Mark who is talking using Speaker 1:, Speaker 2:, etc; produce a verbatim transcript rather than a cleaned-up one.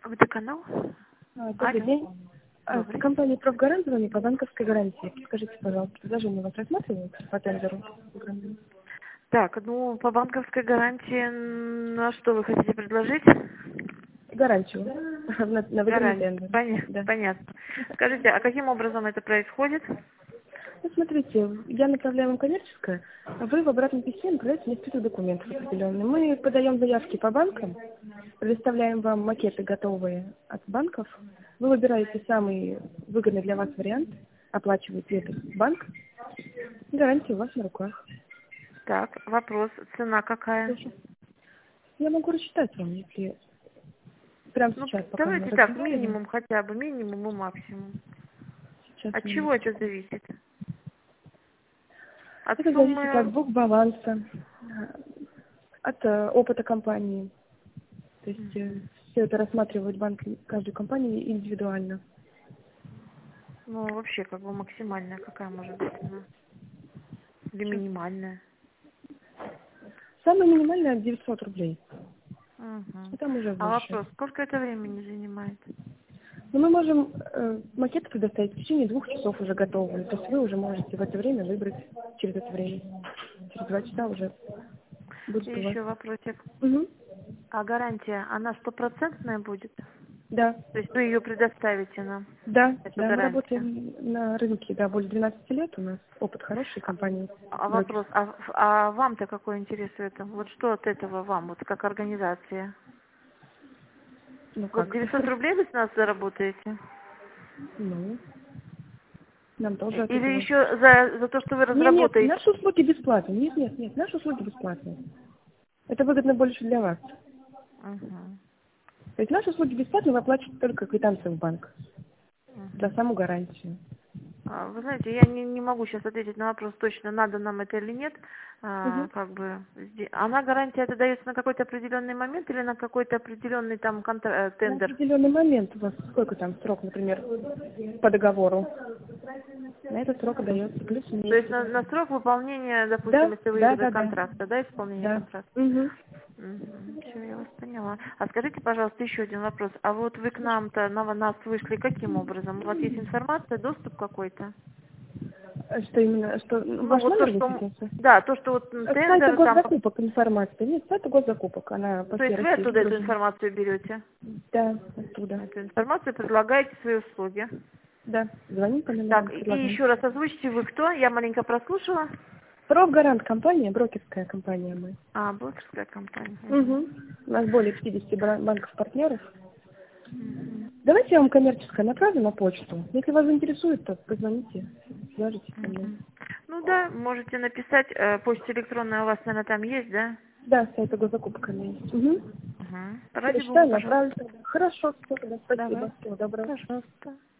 Speaker 1: Водоканал?
Speaker 2: А, Добрый
Speaker 1: Алло.
Speaker 2: день. А,
Speaker 1: Добрый.
Speaker 2: Компания «Профгарант» звонит по банковской гарантии. Скажите, пожалуйста, предложение у вас рассматривается по тендеру?
Speaker 1: Так, ну, по банковской гарантии, на что вы хотите предложить?
Speaker 2: Гарантию на, на выигранный
Speaker 1: Гарантию.
Speaker 2: тендер.
Speaker 1: Поня-
Speaker 2: Да.
Speaker 1: Понятно. Скажите, а каким образом это происходит?
Speaker 2: Ну, смотрите, я направляю вам коммерческое, а вы в обратном письме направляете мне список документов определенный. Мы подаем заявки по банкам, предоставляем вам макеты готовые от банков. Вы выбираете самый выгодный для вас вариант, оплачиваете этот банк, гарантия у вас на руках.
Speaker 1: Так, вопрос. Цена какая?
Speaker 2: Слушай, я могу рассчитать вам, если прямо
Speaker 1: Ну,
Speaker 2: сейчас, пока мы
Speaker 1: давайте так,
Speaker 2: разговариваем.
Speaker 1: минимум хотя бы, минимум и максимум.
Speaker 2: Сейчас,
Speaker 1: От чего это
Speaker 2: минуточку.
Speaker 1: зависит? От
Speaker 2: Это зависит от
Speaker 1: суммы?
Speaker 2: двух баланса, от э, опыта компании. То есть э,
Speaker 1: Мгм.
Speaker 2: все это рассматривает банк каждой компании индивидуально.
Speaker 1: Ну, вообще, как бы максимальная какая может быть цена? Или
Speaker 2: Сейчас.
Speaker 1: минимальная?
Speaker 2: Самое минимальное девятьсот рублей,
Speaker 1: Угу.
Speaker 2: а там уже
Speaker 1: А
Speaker 2: выше.
Speaker 1: вопрос, сколько это времени занимает?
Speaker 2: Но мы можем э, макет предоставить в течение двух часов уже готовым. То есть вы уже можете в это время выбрать через это время. Через два часа уже
Speaker 1: И
Speaker 2: будет у вас.
Speaker 1: еще вопросик.
Speaker 2: Угу.
Speaker 1: А гарантия, она стопроцентная будет?
Speaker 2: Да.
Speaker 1: То есть вы ее предоставите нам,
Speaker 2: Да,
Speaker 1: эту
Speaker 2: да, мы
Speaker 1: гарантию?
Speaker 2: работаем на рынке, да, более двенадцати лет у нас опыт хороший компании
Speaker 1: А
Speaker 2: брокер.
Speaker 1: вопрос, а, а вам-то какой интерес в этом? Вот что от этого вам, вот как организация?
Speaker 2: Ну
Speaker 1: Вот
Speaker 2: как?
Speaker 1: девятьсот рублей вы с нас заработаете?
Speaker 2: Ну, нам тоже от
Speaker 1: Или
Speaker 2: этого.
Speaker 1: еще за, за то, что вы
Speaker 2: Нет, нет,
Speaker 1: разработаете?
Speaker 2: наши услуги бесплатные. Нет, нет, нет, наши услуги бесплатные. Это выгодно больше для вас.
Speaker 1: Мгм.
Speaker 2: То есть наши услуги бесплатные, вы оплачиваете только квитанцию в банк за
Speaker 1: Мгм.
Speaker 2: саму гарантию.
Speaker 1: А, Вы знаете, я не, не могу сейчас ответить на вопрос точно, надо нам это или нет. А,
Speaker 2: Угу.
Speaker 1: как бы, сде- она гарантия это дается на какой-то определенный момент или на какой-то определенный там контра- э,
Speaker 2: На
Speaker 1: тендер?
Speaker 2: определенный момент у вас сколько там срок, например, по договору? На этот срок дается плюс
Speaker 1: То есть
Speaker 2: месяц.
Speaker 1: на, на срок выполнения, допустим,
Speaker 2: Да,
Speaker 1: если
Speaker 2: да,
Speaker 1: выиграли
Speaker 2: да, да,
Speaker 1: контракта, да, исполнение
Speaker 2: да.
Speaker 1: контракта?
Speaker 2: Угу.
Speaker 1: Все, я вас поняла. А скажите, пожалуйста, еще один вопрос. А вот вы к нам-то, на нас вышли каким образом? У вас есть информация, доступ какой-то?
Speaker 2: Что именно, что ну,
Speaker 1: Ну,
Speaker 2: ваш
Speaker 1: вот то,
Speaker 2: номер
Speaker 1: что... м-
Speaker 2: высветился?
Speaker 1: Да, то, что вот м,
Speaker 2: С сайта
Speaker 1: тендер там... по-
Speaker 2: госзакупок информация. Нет, с сайта госзакупок. Она по
Speaker 1: То
Speaker 2: всей
Speaker 1: есть вы
Speaker 2: России
Speaker 1: оттуда эту
Speaker 2: загружена.
Speaker 1: информацию берете?
Speaker 2: Да, оттуда.
Speaker 1: Эту информацию предлагаете свои услуги.
Speaker 2: Да, звоним по номерам,
Speaker 1: Так, и и
Speaker 2: предлагаем.
Speaker 1: еще раз озвучите, вы кто? Я маленько прослушала.
Speaker 2: Профгарант компания, брокерская компания мы.
Speaker 1: А, брокерская компания. Мгм.
Speaker 2: Угу. У нас более пятидесяти бра- банков-партнеров.
Speaker 1: Мгм.
Speaker 2: Давайте я вам коммерческое направлю на почту. Если вас заинтересует, то позвоните, свяжитесь со мной.
Speaker 1: Мгм. Ну да, можете написать. э, Почта электронная у вас, наверное, там есть, да?
Speaker 2: Да, с сайта госзакупок она есть. Угу.
Speaker 1: Угу.
Speaker 2: Все,
Speaker 1: Ради бога,
Speaker 2: считаю, направлю
Speaker 1: пожалуйста.
Speaker 2: тогда. Хорошо, все тогда,
Speaker 1: Давай.
Speaker 2: спасибо. Всего доброго.
Speaker 1: Пожалуйста.